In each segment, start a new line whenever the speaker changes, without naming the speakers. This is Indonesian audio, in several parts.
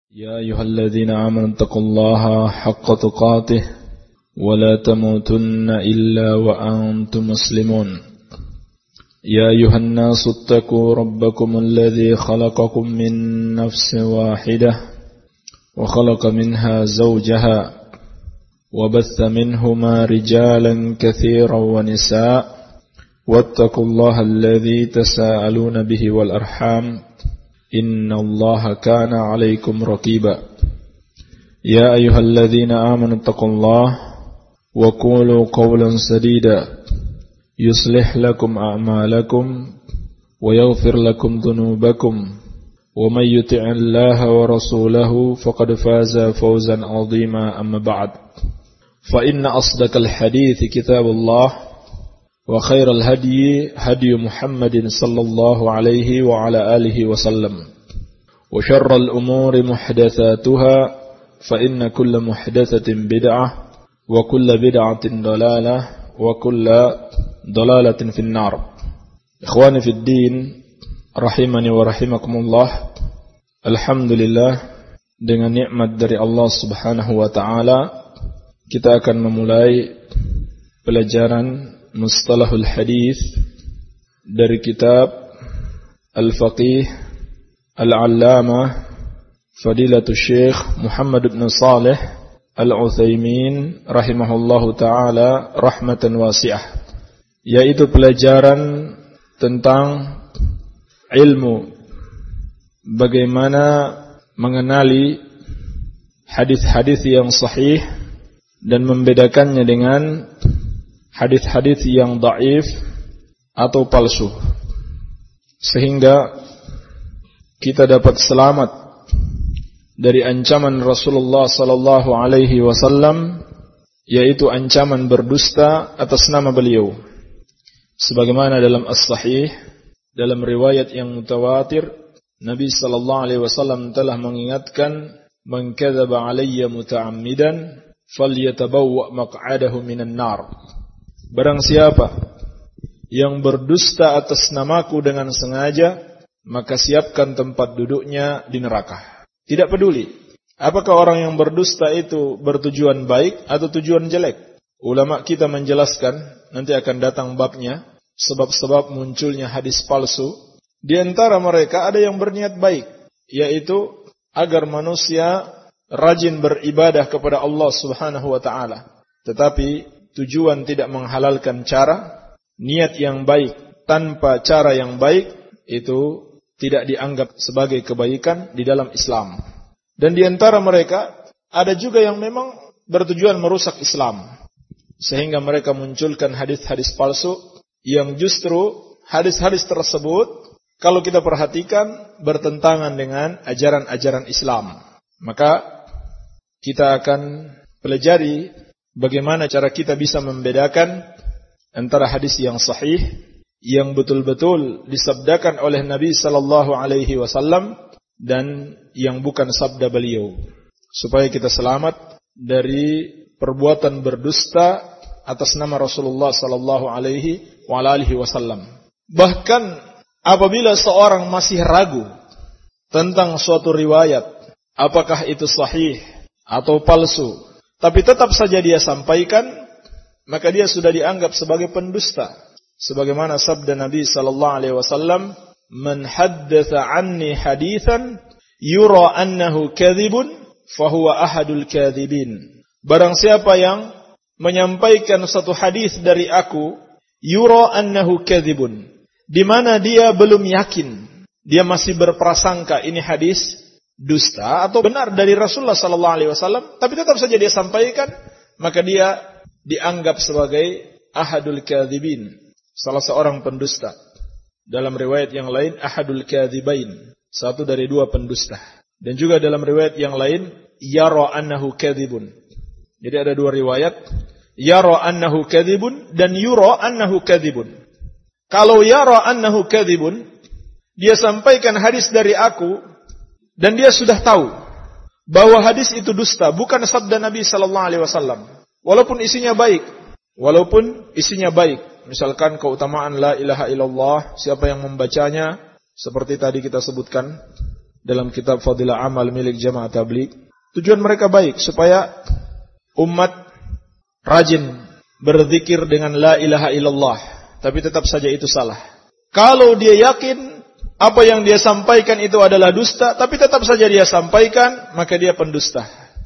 يا أيها الذين آمنوا اتقوا الله حق تقاته ولا تموتن إلا وأنتم مسلمون يا أيها الناس اتقوا ربكم الذي خلقكم من نفس واحدة وخلق منها زوجها وبث منهما رجالا كثيرا ونساء واتقوا الله الذي تساءلون به والأرحام إن الله كان عليكم رقيبا يا أيها الذين آمنوا اتقوا الله وقولوا قولا سديدا يصلح لكم أعمالكم ويغفر لكم ذنوبكم ومن يطع الله ورسوله فقد فاز فوزا عظيما أما بعد فإن أصدق الحديث كتاب الله وخير الهدي هدي محمد صلى الله عليه وعلى آله وسلم وشر الأمور محدثاتها فإن كل محدثة بدعة وكل بدعة ضلالة وكل ضلالة في النار. إخواني في الدين rahimani wa rahimakumullah. Alhamdulillah, dengan nikmat dari Allah Subhanahu wa taala kita akan memulai pelajaran Mustalahul Hadis dari kitab Al-Faqih Al-Allamah Fadilatul Syekh Muhammad bin Shalih Al-Utsaimin rahimahullahu taala rahmatan wasi'ah, yaitu pelajaran tentang ilmu bagaimana mengenali hadis-hadis yang sahih dan membedakannya dengan hadis-hadis yang dhaif atau palsu, sehingga kita dapat selamat dari ancaman Rasulullah sallallahu alaihi wasallam, yaitu ancaman berdusta atas nama beliau, sebagaimana dalam as-sahih, dalam riwayat yang mutawatir, Nabi sallallahu alaihi wasallam telah mengingatkan, man kadzaba alayya muta'ammidan falyatabawwa maq'adahu minan nar. Barang siapa yang berdusta atas namaku dengan sengaja, maka siapkan tempat duduknya di neraka. Tidak peduli apakah orang yang berdusta itu bertujuan baik atau tujuan jelek. Ulama kita menjelaskan, nanti akan datang babnya, sebab-sebab munculnya hadis palsu. Di antara mereka ada yang berniat baik, yaitu agar manusia rajin beribadah kepada Allah Subhanahu wa taala. Tetapi tujuan tidak menghalalkan cara, niat yang baik tanpa cara yang baik itu tidak dianggap sebagai kebaikan di dalam Islam. Dan di antara mereka ada juga yang memang bertujuan merusak Islam, sehingga mereka munculkan hadis-hadis palsu yang justru hadis-hadis tersebut kalau kita perhatikan bertentangan dengan ajaran-ajaran Islam. Maka kita akan pelajari bagaimana cara kita bisa membedakan antara hadis yang sahih, yang betul-betul disabdakan oleh Nabi sallallahu alaihi wasallam, dan yang bukan sabda beliau, supaya kita selamat dari perbuatan berdusta atas nama Rasulullah sallallahu alaihi wasallam. Bahkan apabila seorang masih ragu tentang suatu riwayat, apakah itu sahih atau palsu, tapi tetap saja dia sampaikan, maka dia sudah dianggap sebagai pendusta. Sebagaimana sabda Nabi sallallahu alaihi wasallam, "Man haddatsa anni haditsan yura annahu kadzibun fahuwa ahadul kadzibin." Barang siapa yang menyampaikan satu hadis dari aku, yura annahu kadzibun, di mana dia belum yakin, dia masih berprasangka ini hadis dusta atau benar dari Rasulullah sallallahu alaihi wasallam, tapi tetap saja dia sampaikan, maka dia dianggap sebagai ahadul kadzibin, salah seorang pendusta. Dalam riwayat yang lain ahadul kadzibain, satu dari dua pendusta. Dan juga dalam riwayat yang lain yara annahu kadzibun. Jadi ada dua riwayat, yara annahu kadzibun dan yura annahu kadzibun. Kalau yara annahu kadzibun, dia sampaikan hadis dari aku dan dia sudah tahu bahwa hadis itu dusta, bukan sabda Nabi sallallahu alaihi wasallam. Walaupun isinya baik, misalkan keutamaan la ilaha illallah, siapa yang membacanya seperti tadi kita sebutkan
dalam kitab Fadilah Amal milik Jamaah Tabligh. Tujuan mereka baik, supaya umat rajin berzikir dengan la ilaha illallah, tapi tetap saja itu salah. Kalau dia yakin apa yang dia sampaikan itu adalah dusta, tapi tetap saja dia sampaikan, maka dia pendusta.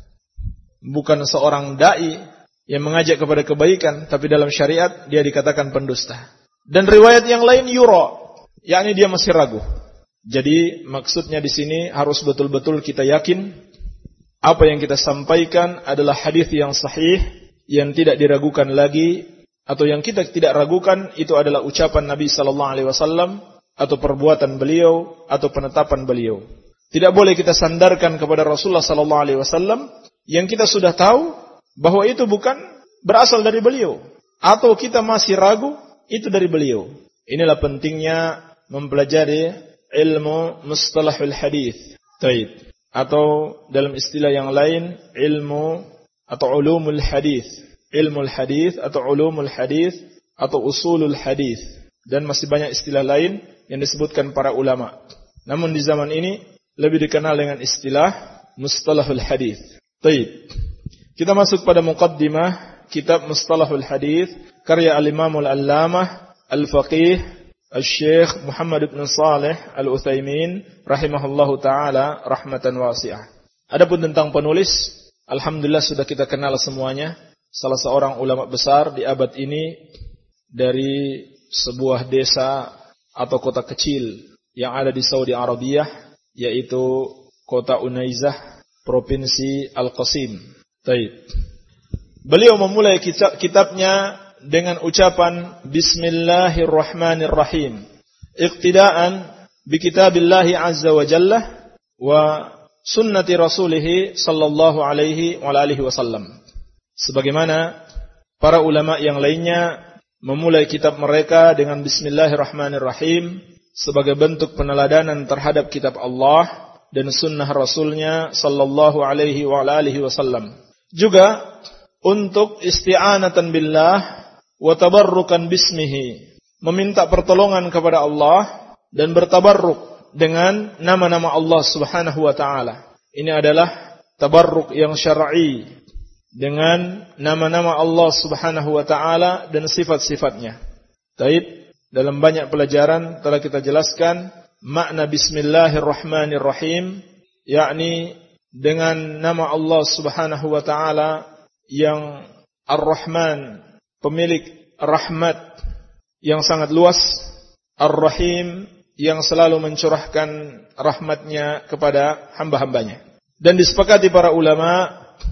Bukan seorang dai yang mengajak kepada kebaikan, tapi dalam syariat dia dikatakan pendusta. Dan riwayat yang lain yura, yakni dia masih ragu. Jadi maksudnya di sini harus betul-betul kita yakin apa yang kita sampaikan adalah hadis yang sahih, yang tidak diragukan lagi, atau yang kita tidak ragukan itu adalah ucapan Nabi sallallahu alaihi wasallam atau perbuatan beliau atau penetapan beliau. Tidak boleh kita sandarkan kepada Rasulullah sallallahu alaihi wasallam yang kita sudah tahu bahwa itu bukan berasal dari beliau, atau kita masih ragu itu dari beliau. Inilah pentingnya mempelajari ilmu mustalahul hadis. Taib. Atau dalam istilah yang lain ilmu atau ulumul hadis. Ilmul hadis atau ulumul hadis atau usulul hadis, dan masih banyak istilah lain yang disebutkan para ulama. Namun di zaman ini lebih dikenal dengan istilah mustalahul hadis. Taib. Kita masuk pada muqaddimah kitab Mustalahul Hadis karya al-Imam al-Allamah al-Faqih Al-Syekh Muhammad bin Shalih Al-Utsaimin rahimahullahu taala rahmatan wasi'ah. Adapun tentang penulis, alhamdulillah sudah kita kenal semuanya. Salah seorang ulama besar di abad ini dari sebuah desa atau kota kecil yang ada di Saudi Arabia, yaitu kota Unaizah, provinsi Al-Qasim. Taib. Beliau memulai kitabnya dengan ucapan Bismillahirrahmanirrahim, iqtidaan bi kitabillahi azza wa jalla wa sunnati rasulih sallallahu alaihi wa alihi wasallam. Sebagaimana para ulama yang lainnya memulai kitab mereka dengan Bismillahirrahmanirrahim sebagai bentuk peneladanan terhadap kitab Allah dan sunnah Rasulnya sallallahu alaihi wa alihi wasallam. Juga untuk isti'anatan billah wa tabarrukan bismihi, meminta pertolongan kepada Allah dan bertabarruk dengan nama-nama Allah Subhanahu wa taala. Ini adalah tabarruk yang syar'i dengan nama-nama Allah Subhanahu wa taala dan sifat-sifatnya. Taib, dalam banyak pelajaran telah kita jelaskan makna Bismillahirrahmanirrahim, yakni dengan nama Allah Subhanahu wa taala yang Ar-Rahman, pemilik rahmat yang sangat luas, Ar-Rahim yang selalu mencurahkan rahmatnya kepada hamba-hambanya. Dan disepakati para ulama,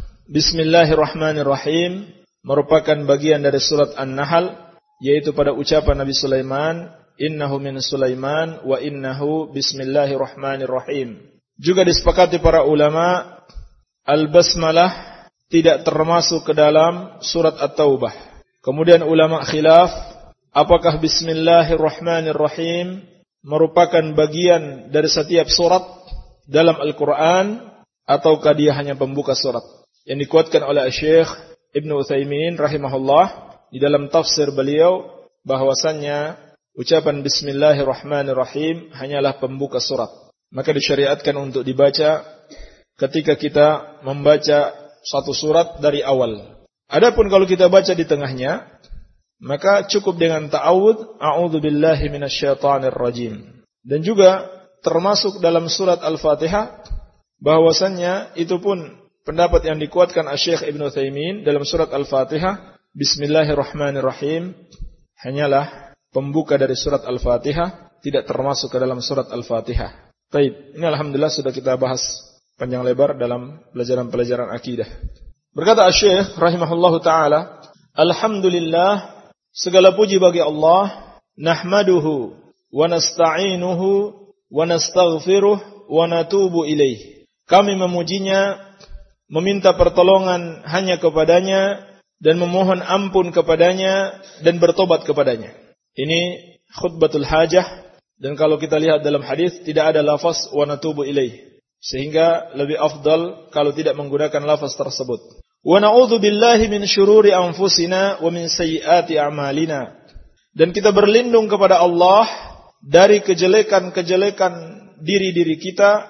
Bismillahirrahmanirrahim merupakan bagian dari surat An-Nahl, yaitu pada ucapan Nabi Sulaiman, innahu min Sulaiman wa innahu bismillahirrahmanirrahim. Juga disepakati para ulama, Al-Basmalah tidak termasuk ke dalam surat At-Taubah. Kemudian ulama khilaf, apakah Bismillahirrahmanirrahim merupakan bagian dari setiap surat dalam Al-Quran, ataukah dia hanya pembuka surat. Yang dikuatkan oleh Syekh Ibnu Utsaimin rahimahullah di dalam tafsir beliau, bahwasannya ucapan Bismillahirrahmanirrahim hanyalah pembuka surat. Maka disyariatkan untuk dibaca ketika kita membaca satu surat dari awal. Adapun kalau kita baca di tengahnya, maka cukup dengan ta'awudz, a'udzubillahi minasyaitonir rajim. Dan juga termasuk dalam surat Al-Fatihah, bahwasannya itu pun pendapat yang dikuatkan Syekh Ibnu Utsaimin dalam surat Al-Fatihah, Bismillahirrahmanirrahim hanyalah pembuka dari surat Al-Fatihah, tidak termasuk ke dalam surat Al-Fatihah. Baik, ini alhamdulillah sudah kita bahas panjang lebar dalam pelajaran-pelajaran akidah. Berkata Syekh rahimahullahu taala, alhamdulillah, segala puji bagi Allah, nahmaduhu wa nasta'inuhu wa nastaghfiruh wa natubu ilaih. Kami memujinya, meminta pertolongan hanya kepadanya dan memohon ampun kepadanya dan bertobat kepadanya. Ini khutbatul hajah, dan kalau kita lihat dalam hadis tidak ada lafaz wa natubu ilaih. Sehingga lebih afdal kalau tidak menggunakan lafaz tersebut. Wa na'udzu billahi min syururi anfusina wa min sayyiati a'malina. Dan kita berlindung kepada Allah dari kejelekan-kejelekan diri-diri kita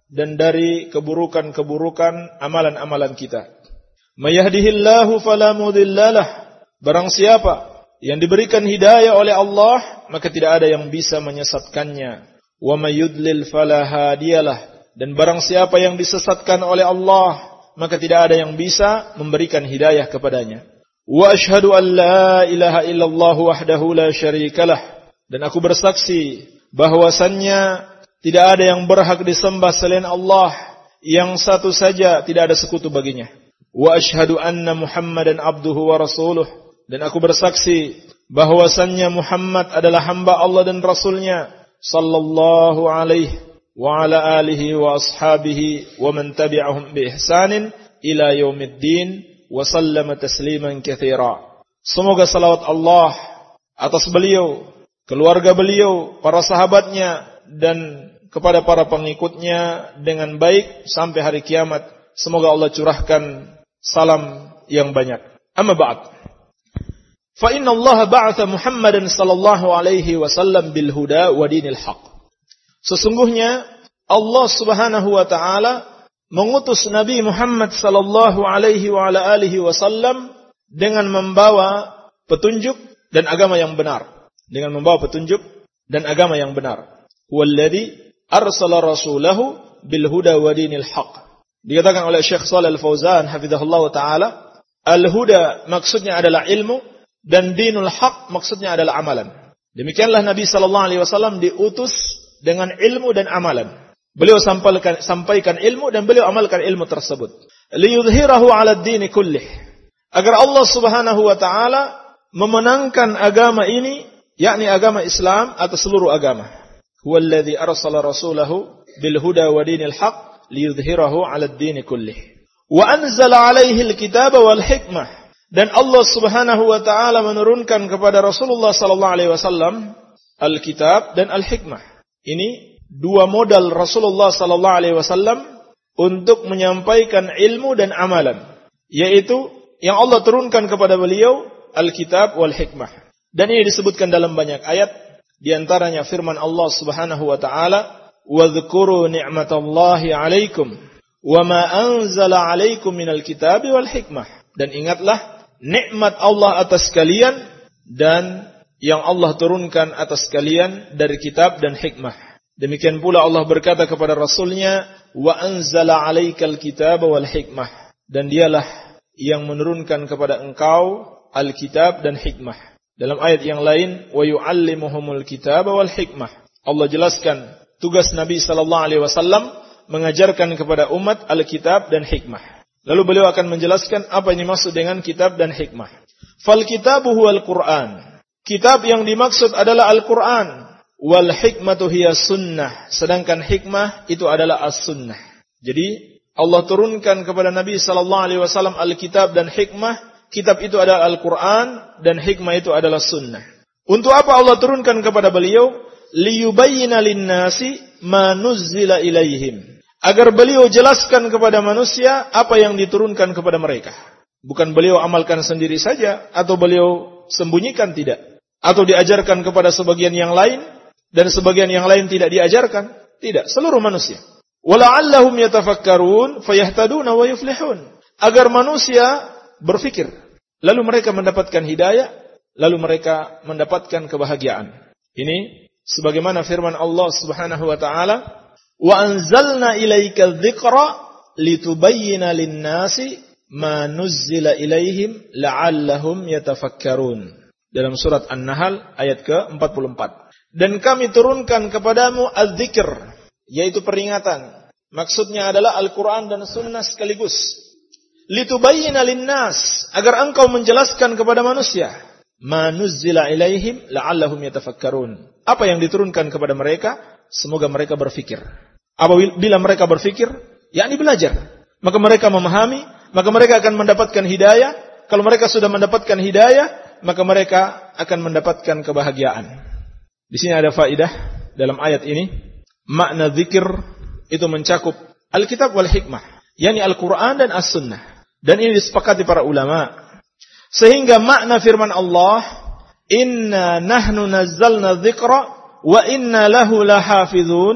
dan dari keburukan-keburukan amalan-amalan kita. May yahdihillahu fala mudhillalah. Barang siapa yang diberikan hidayah oleh Allah, maka tidak ada yang bisa menyesatkannya. Wa may yudlil fala hadiyalah. Dan barang siapa yang disesatkan oleh Allah, maka tidak ada yang bisa memberikan hidayah kepadanya. Wa asyhadu an la ilaha illallah wahdahu la syarikalah. Dan aku bersaksi bahwasannya tidak ada yang berhak disembah selain Allah, yang satu saja, tidak ada sekutu baginya. Wa asyhadu anna Muhammadan abduhu wa rasuluh. Dan aku bersaksi bahwasannya Muhammad adalah hamba Allah dan Rasulnya, sallallahu alaihi wa ala alihi wa ashabihi wa man tabi'ahum bi ihsanin ila yaumiddin wa sallama tasliman katsira. Semoga salawat Allah atas beliau, keluarga beliau, para sahabatnya, dan kepada para pengikutnya dengan baik sampai hari kiamat. Semoga Allah curahkan salam yang banyak. Amma ba'd. Fa inna Allah ba'atha Muhammadan sallallahu alaihi wasallam bil huda wa dinil haq. Sesungguhnya Allah Subhanahu wa taala mengutus Nabi Muhammad sallallahu alaihi wa ala alihi wasallam dengan membawa petunjuk dan agama yang benar. Dengan membawa petunjuk dan agama yang benar. Walladzi arsala rasulahu bil huda wa dinil haq. Dikatakan oleh Syekh Shalih Al-Fauzan hafizahullah taala, al-huda maksudnya adalah ilmu dan dinul haq maksudnya adalah amalan. Demikianlah Nabi sallallahu alaihi wasallam diutus dengan ilmu dan amalan. Beliau sampaikan ilmu dan beliau amalkan ilmu tersebut. Liyudhhirahu 'ala ad-din kullih. Agar Allah Subhanahu wa taala memenangkan agama ini, yakni agama Islam atas seluruh agama. Huwallazi arsala rasulahu bil huda wa dinil haq liyudhhirahu 'ala ad-din kullih. Wa anzala 'alaihi al-kitaba wal hikmah. Dan Allah Subhanahu wa taala menurunkan kepada Rasulullah sallallahu alaihi wasallam al-kitab dan al-hikmah. Ini dua modal Rasulullah sallallahu alaihi wasallam untuk menyampaikan ilmu dan amalan, yaitu yang Allah turunkan kepada beliau al-kitab wal hikmah. Dan ini disebutkan dalam banyak ayat, di antaranya firman Allah Subhanahu wa taala, "Wadhkuru ni'matallahi 'alaikum wa ma anzala 'alaikum minal kitabi wal hikmah." Dan ingatlah nikmat Allah atas kalian dan yang Allah turunkan atas kalian dari kitab dan hikmah. Demikian pula Allah berkata kepada Rasulnya, wa anzala 'alaikal kitaba wal hikmah. Dan dialah yang menurunkan kepada engkau al-kitab dan hikmah. Dalam ayat yang lain, wa yu'allimuhumul kitaba wal hikmah. Allah jelaskan tugas Nabi sallallahu alaihi wasallam mengajarkan kepada umat al-kitab dan hikmah. Lalu beliau akan menjelaskan apa yang dimaksud dengan kitab dan hikmah. Fal kitabu huwal Qur'an. Kitab yang dimaksud adalah Al-Qur'an. Wal hikmatu hiya sunnah. Sedangkan hikmah itu adalah as-sunnah. Jadi Allah turunkan kepada Nabi sallallahu alaihi wasallam al-kitab dan hikmah. Kitab itu adalah Al-Qur'an dan hikmah itu adalah sunnah. Untuk apa Allah turunkan kepada beliau? Liyubayyina lin-nasi ma nuzzila ilaihim. Agar beliau jelaskan kepada manusia apa yang diturunkan kepada mereka. Bukan beliau amalkan sendiri saja atau beliau sembunyikan, tidak. Atau diajarkan kepada sebagian yang lain dan sebagian yang lain tidak diajarkan. Tidak, seluruh manusia. Wala'allahum yatafakkarun fayahtaduna wa yuflihun. Agar manusia berfikir, lalu mereka mendapatkan hidayah, lalu mereka mendapatkan kebahagiaan. Ini sebagaimana firman Allah Subhanahu wa taala, wa anzalna ilaika dzikra litubayyana lin-nasi ma nuzzila ilaihim la'allahum yatafakkarun. Dalam surat An-Nahl ayat ke-44. Dan kami turunkan kepadamu az-dzikr, yaitu peringatan. Maksudnya adalah Al-Quran dan Sunnah sekaligus. Litubayyana lin-nas, agar engkau menjelaskan kepada manusia ma nuzzila ilaihim la'allahum yatafakkarun. Apa yang diturunkan kepada mereka, semoga mereka berfikir. Apabila mereka berfikir, yakni belajar, maka mereka memahami, maka mereka akan mendapatkan hidayah. Kalau mereka sudah mendapatkan hidayah, maka mereka akan mendapatkan kebahagiaan. Di sini ada faidah dalam ayat ini. Makna zikir itu mencakup Alkitab wal hikmah, yakni Al-Quran dan As-Sunnah. Dan ini disepakati para ulama. Sehingga makna firman Allah, inna nahnu nazzalna dzikra wa inna lahu lahafizun.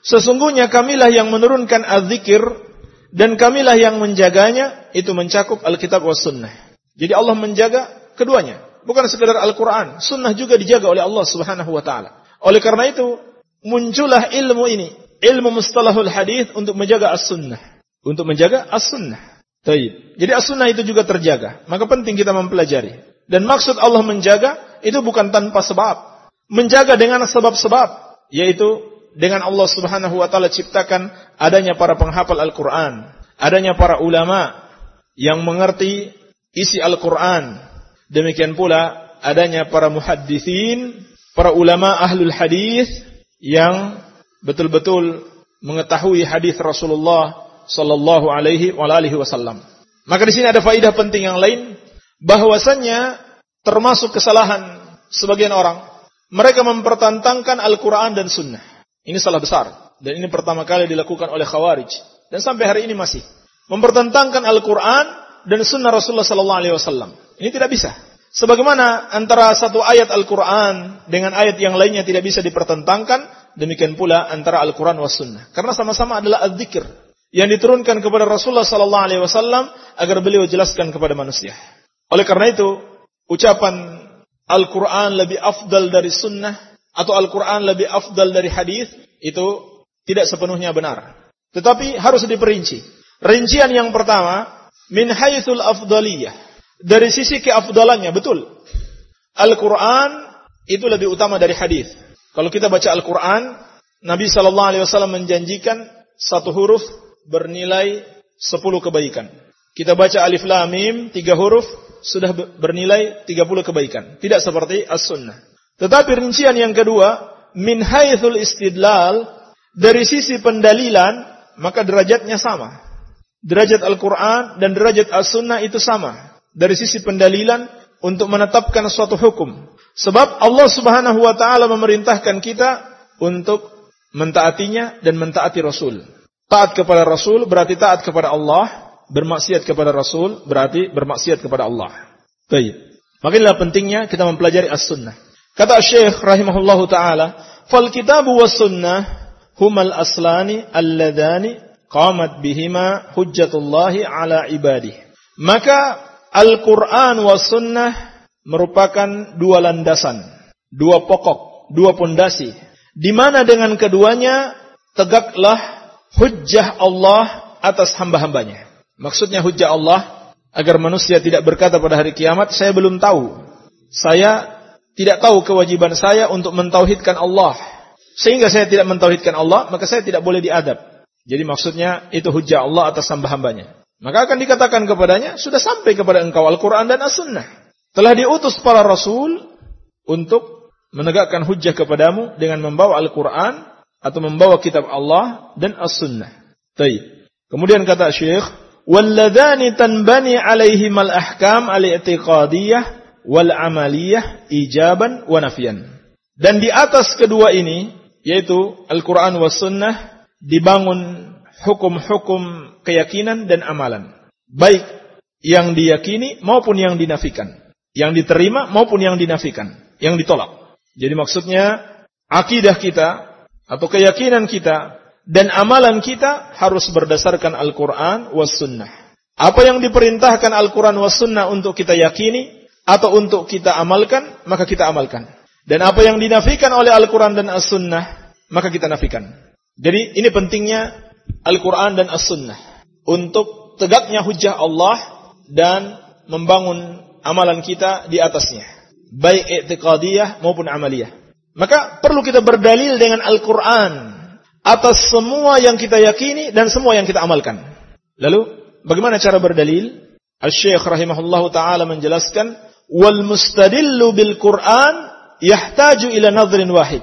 Sesungguhnya kamilah yang menurunkan az-zikir dan kamilah yang menjaganya, itu mencakup Alkitab was sunnah. Jadi Allah menjaga keduanya, bukan sekedar Al-Quran, sunnah juga dijaga oleh Allah Subhanahu wa taala. Oleh karena itu, muncullah ilmu ini, ilmu mustalahul hadis untuk menjaga as-sunnah. Untuk menjaga as-sunnah. Baik. Jadi as-sunnah itu juga terjaga. Maka penting kita mempelajari. Dan maksud Allah menjaga itu bukan tanpa sebab. Menjaga dengan sebab-sebab, yaitu dengan Allah Subhanahu wa taala ciptakan adanya para penghafal Al-Quran, adanya para ulama yang mengerti isi Al-Quran. Demikian pula adanya para muhadditsin, para ulama ahlul hadis yang betul-betul mengetahui hadis Rasulullah sallallahu alaihi wasallam. Maka di sini ada faedah penting yang lain, bahwasannya termasuk kesalahan sebagian orang, mereka mempertentangkan Al-Quran dan Sunnah. Ini salah besar, dan ini pertama kali dilakukan oleh Khawarij, dan sampai hari ini masih mempertentangkan Al-Quran dan Sunnah Rasulullah sallallahu alaihi wasallam. Ini tidak bisa. Sebagaimana antara satu ayat Al-Quran dengan ayat yang lainnya tidak bisa dipertentangkan, demikian pula antara Al-Quran was Sunnah. Karena sama-sama adalah az-zikr yang diturunkan kepada Rasulullah sallallahu alaihi wasallam agar beliau jelaskan kepada manusia. Oleh karena itu, ucapan Al-Quran lebih afdal dari Sunnah atau Al-Quran lebih afdal dari hadis itu tidak sepenuhnya benar. Tetapi harus diperinci. Rincian yang pertama, min haitsul afdaliyah. Dari sisi keafdalannya, betul. Al-Quran itu lebih utama dari hadis. Kalau kita baca Al-Quran, Nabi SAW menjanjikan satu huruf bernilai 10 kebaikan. Kita baca Alif Lam Mim, 3 huruf sudah bernilai 30 kebaikan. Tidak seperti As-Sunnah. Tetapi rincian yang kedua, min haitsul istidlal, dari sisi pendalilan, maka derajatnya sama. Derajat Al-Quran dan derajat As-Sunnah itu sama. Dari sisi pendalilan untuk menetapkan suatu hukum. Sebab Allah Subhanahu wa taala memerintahkan kita untuk mentaatinya dan mentaati Rasul. Taat kepada Rasul berarti taat kepada Allah, bermaksiat kepada Rasul berarti bermaksiat kepada Allah. Baik. Makanya pentingnya kita mempelajari As-Sunnah. Kata Syekh rahimahullahu taala, "Fal kitabu was sunnah humal aslani alladhani qamat bihima hujjatullahi ala ibadihi." Maka Al-Quran wa Sunnah merupakan dua landasan, dua pokok, dua pondasi, di mana dengan keduanya tegaklah hujjah Allah atas hamba-hambanya. Maksudnya hujjah Allah agar manusia tidak berkata pada hari kiamat, saya belum tahu, saya tidak tahu kewajiban saya untuk mentauhidkan Allah, sehingga saya tidak mentauhidkan Allah, maka saya tidak boleh diadab. Jadi maksudnya itu hujjah Allah atas hamba-hambanya. Maka akan dikatakan kepadanya, sudah sampai kepada engkau Al-Quran dan As-Sunnah. Telah diutus para Rasul untuk menegakkan hujjah kepadamu dengan membawa Al-Quran atau membawa kitab Allah dan As-Sunnah. Baik. Kemudian kata Syekh, وَالَّذَانِ تَنْبَنِي عَلَيْهِمَ الْأَحْكَامِ الْإِعْتِقَادِيَّةِ وَالْعَمَلِيَّةِ إِيجَابًا وَنَفْيًا. Dan di atas kedua ini, yaitu Al-Quran was Sunnah, dibangun hukum-hukum keyakinan dan amalan. Baik yang diyakini maupun yang dinafikan. Yang diterima maupun yang dinafikan. Yang ditolak. Jadi maksudnya akidah kita atau keyakinan kita dan amalan kita harus berdasarkan Al-Quran was Sunnah. Apa yang diperintahkan Al-Quran was Sunnah untuk kita yakini atau untuk kita amalkan, maka kita amalkan. Dan apa yang dinafikan oleh Al-Quran dan As-Sunnah, maka kita nafikan. Jadi ini pentingnya Al-Quran dan As-Sunnah untuk tegaknya hujjah Allah dan membangun amalan kita di atasnya, baik i'tiqadiyah maupun amaliyah. Maka perlu kita berdalil dengan Al-Quran atas semua yang kita yakini dan semua yang kita amalkan. Lalu bagaimana cara berdalil? Al-Syekh rahimahullahu ta'ala menjelaskan, wal mustadillu bil Quran yahtaju ila nadhrin wahid.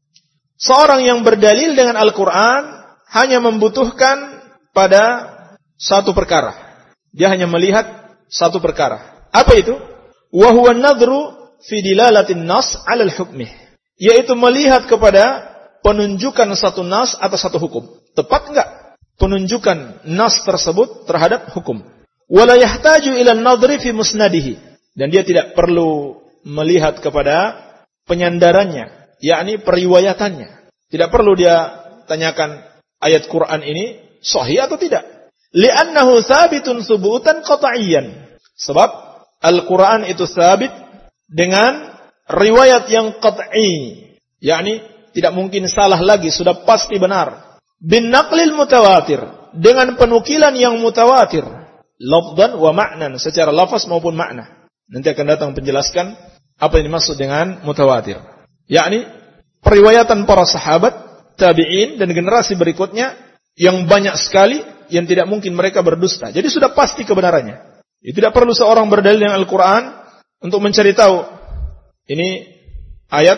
Seorang yang berdalil dengan Al-Quran hanya membutuhkan pada satu perkara. Dia hanya melihat satu perkara. Apa itu? Wa huwa an-nadhru fi dilalatin nas 'ala al-hukmih. Yaitu melihat kepada penunjukan satu nas atas satu hukum. Tepat enggak penunjukan nas tersebut terhadap hukum? Wa la yahtaju ila an-nadhri fi musnadihi. Dan dia tidak perlu melihat kepada penyandarannya, yakni periwayatannya. Tidak perlu dia tanyakan ayat Quran ini sahih atau tidak. Li'annahu thabitun thubutan qat'iyyan. Sebab Al-Quran itu sabit dengan riwayat yang qat'i. Yakni tidak mungkin salah lagi, sudah pasti benar. Bin naqlil mutawatir. Dengan penukilan yang mutawatir. Lafdan wa ma'nan. Secara lafaz maupun makna. Nanti akan datang penjelaskan apa yang dimaksud dengan mutawatir. Yakni periwayatan para sahabat, tabi'in dan generasi berikutnya yang banyak sekali yang tidak mungkin mereka berdusta. Jadi sudah pasti kebenarannya. Ya, tidak perlu seorang berdalil dengan Al-Quran untuk mencari tahu ini ayat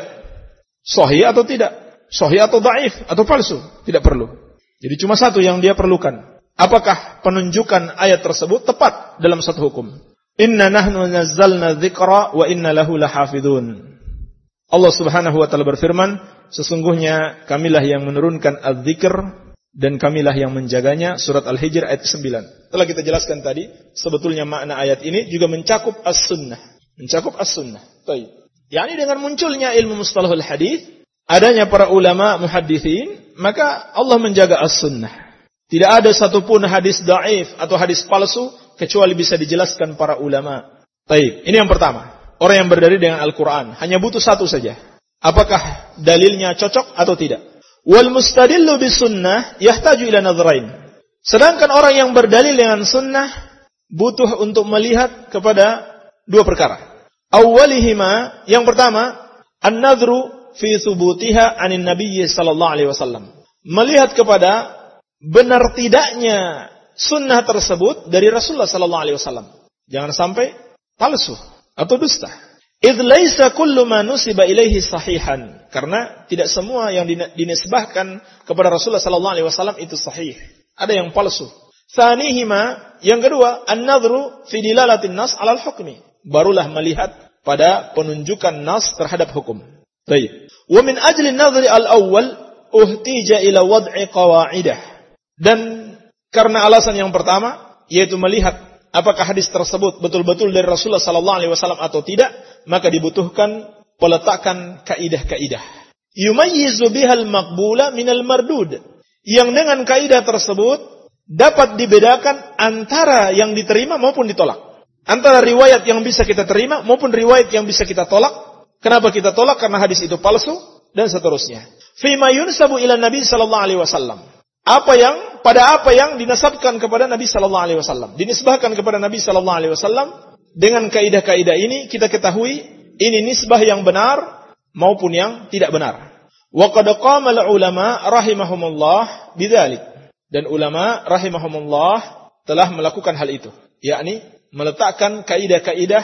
sahih atau tidak, sahih atau dhaif atau palsu. Tidak perlu. Jadi cuma satu yang dia perlukan. Apakah penunjukan ayat tersebut tepat dalam satu hukum? Inna nahnu nazzalna dzikra wa inna lahu lahafidun. Allah Subhanahu wa taala berfirman, sesungguhnya kamilah yang menurunkan az-dzikr dan kamilah yang menjaganya. Surat Al-Hijr ayat 9. Telah kita jelaskan tadi, sebetulnya makna ayat ini juga mencakup as-sunnah. Mencakup as-sunnah. Baik. Yani dengan munculnya ilmu mustalahul hadis, adanya para ulama muhadditsin, maka Allah menjaga as-sunnah. Tidak ada satupun hadis dhaif atau hadis palsu kecuali bisa dijelaskan para ulama. Baik, ini yang pertama. Orang yang berdalil dengan Al-Quran hanya butuh satu saja. Apakah dalilnya cocok atau tidak? Wal mustadillu bis sunnah yahtaju ila nadhrain. Sedangkan orang yang berdalil dengan sunnah butuh untuk melihat kepada dua perkara. Awwalihima, yang pertama, an-nadhru fi thubutiha 'anin nabiy sallallahu alaihi wasallam. Melihat kepada benar tidaknya sunnah tersebut dari Rasulullah sallallahu alaihi wasallam. Jangan sampai palsu atau dusta. Idz laisa kullu ma nusiba ilaihi sahihan. Karena tidak semua yang dinisbahkan kepada Rasulullah sallallahu alaihi wasallam itu sahih. Ada yang palsu. Tsanihima, yang kedua, an-nadhru fi dilalatin nas 'alal hukmi. Barulah melihat pada penunjukan nas terhadap hukum. Baik. Wa min ajli an-nadhri al-awwal uhtija ila wad'i qawaidah. Dan karena alasan yang pertama, yaitu melihat apakah hadis tersebut betul-betul dari Rasulullah sallallahu alaihi wasallam atau tidak, maka dibutuhkan peletakan kaidah-kaidah. Yumayyizu bihal maqbula minal mardud. Yang dengan kaidah tersebut dapat dibedakan antara yang diterima maupun ditolak. Antara riwayat yang bisa kita terima maupun riwayat yang bisa kita tolak. Kenapa kita tolak? Karena hadis itu palsu dan seterusnya. Fima yunsabu ila Nabi sallallahu alaihi wasallam. Pada apa yang dinasabkan kepada Nabi sallallahu alaihi wasallam, dinisbahkan kepada Nabi sallallahu alaihi wasallam, dengan kaidah-kaidah ini kita ketahui ini nisbah yang benar maupun yang tidak benar. Wa qad qama al-ulama rahimahumullah bidzalik. Dan ulama rahimahumullah telah melakukan hal itu, yakni meletakkan kaidah-kaidah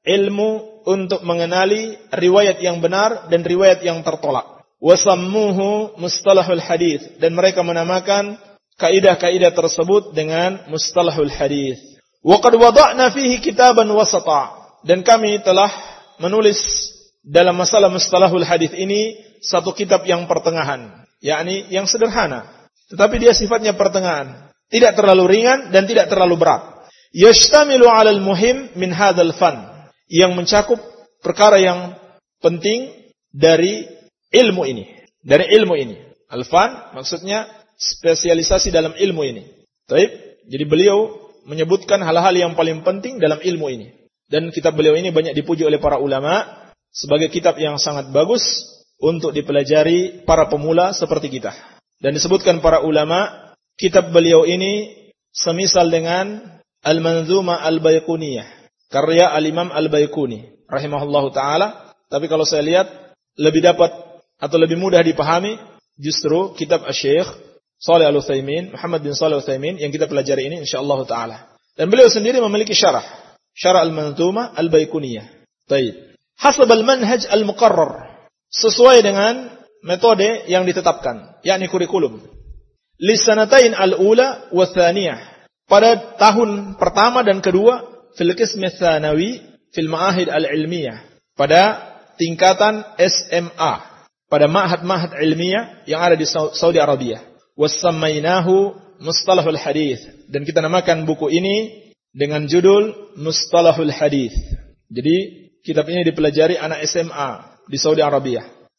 ilmu untuk mengenali riwayat yang benar dan riwayat yang tertolak. Wasammuhu mustalahul hadis, dan mereka menamakan kaidah-kaidah tersebut dengan mustalahul hadis. Wa qad wada'na fihi kitaban wasata, dan kami telah menulis dalam masalah mustalahul hadis ini satu kitab yang pertengahan, yakni yang sederhana, tetapi dia sifatnya pertengahan, tidak terlalu ringan dan tidak terlalu berat. Yashtamilu 'alal muhim min hadzal fan, yang mencakup perkara yang penting dari ilmu ini. Dari ilmu ini. Al-fan maksudnya spesialisasi dalam ilmu ini. Baik. Jadi beliau menyebutkan hal-hal yang paling penting dalam ilmu ini. Dan kitab beliau ini banyak dipuji oleh para ulama sebagai kitab yang sangat bagus untuk dipelajari para pemula seperti kita. Dan disebutkan para ulama, kitab beliau ini semisal dengan Al-Manzuma Al-Baiquniyah, karya Al-Imam Al-Baiquni rahimahullahu taala. Tapi kalau saya lihat lebih dapat atau lebih mudah dipahami justru kitab Asy-Syaikh Shalih Al-Utsaimin, Muhammad bin Shalih Al-Utsaimin yang kita pelajari ini insyaallah taala. Dan beliau sendiri memiliki syarah Al-Manzuma Al-Baiquniyah. Baik. Hasab al-manhaj al-muqarrar, sesuai dengan metode yang ditetapkan, yakni kurikulum. Lisanatain al-ula wa tsaniyah, pada tahun pertama dan kedua, fil qism tsanawi fil ma'ahid al-ilmiyah, pada tingkatan SMA, pada ma'had-ma'had ilmiah yang ada di Saudi Arabia. Wassammainahu Mustalahul Hadis, dan kita namakan buku ini dengan judul Mustalahul Hadis. Jadi kitab ini dipelajari anak SMA di Saudi Arabia.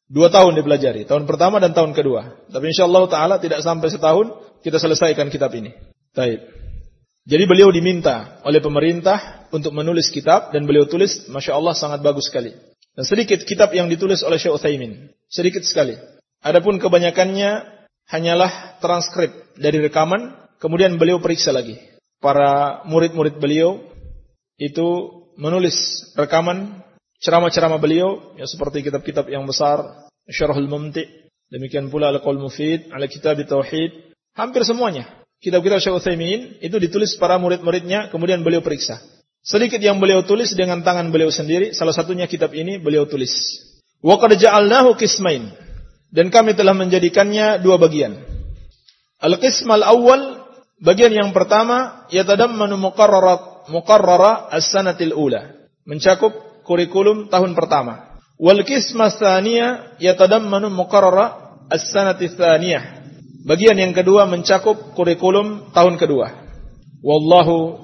2 tahun dipelajari, tahun pertama dan tahun kedua. Tapi insyaallah taala tidak sampai setahun kita selesaikan kitab ini. Baik. Jadi beliau diminta oleh pemerintah untuk menulis kitab dan beliau tulis, Masya Allah sangat bagus sekali. Dan sedikit kitab yang ditulis oleh Syekh Utsaimin, sedikit sekali. Adapun kebanyakannya hanyalah transkrip dari rekaman, kemudian beliau periksa lagi. Para murid-murid beliau itu menulis rekaman ceramah-ceramah beliau, ya seperti kitab-kitab yang besar, Syarhul Mumti', demikian pula Al-Qaul Mufid, ala Kitab Tauhid, hampir semuanya. Kitab-kitab Syekh Utsaimin itu ditulis para murid-muridnya, kemudian beliau periksa. Sedikit yang beliau tulis dengan tangan beliau sendiri, salah satunya kitab ini beliau tulis. Wa qad ja'alnahu qismain, dan kami telah menjadikannya 2 bagian. Al-qismal awal, bagian yang pertama, yatadammanu muqarrara as-sanatil ula, mencakup kurikulum tahun pertama. Wal qismas tsaniyah yatadammanu muqarrara as-sanatis tsaniyah, bagian yang kedua mencakup kurikulum tahun kedua. Wallahu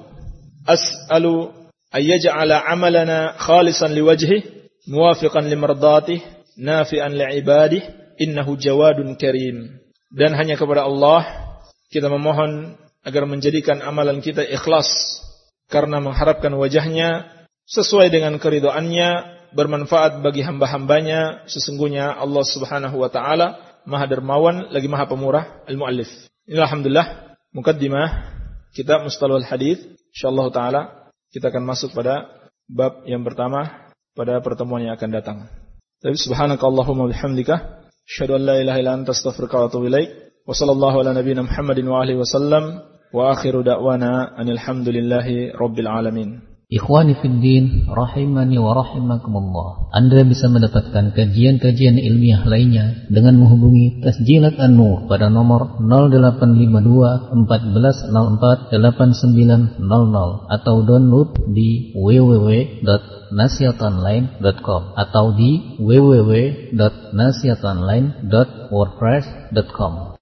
as'alu ayyaj'ala amalana khalisan liwajhihi muwafiqan limardatihi nafi'an li'ibadihi innahu jawadun karim. Dan hanya kepada Allah kita memohon agar menjadikan amalan kita ikhlas karena mengharapkan wajahnya, sesuai dengan keridhaannya, bermanfaat bagi hamba-hambanya. Sesungguhnya Allah Subhanahu wa taala Maha dermawan lagi Maha pemurah. Al-Muallif. Inilah alhamdulillah mukaddimah kitab Mustalahul Hadis. Insyaallah taala kita akan masuk pada bab yang pertama pada pertemuan yang akan datang. Tapi subhanakallahumma bihamdika asyhadu an la ilaha illa anta astaghfiruka wa atubu ilaik. Wa sallallahu ala nabiyyina Muhammadin wa alihi wasallam wa akhiru da'wana anil hamdulillahi rabbil alamin.
Ikhwani fiddin, rahimani wa rahimakumullah. Anda bisa mendapatkan kajian-kajian ilmiah lainnya dengan menghubungi Tasjilat An-Nur pada nomor 0852 1404 8900 atau download di www.nasihatonline.com atau di www.nasihatonline.wordpress.com.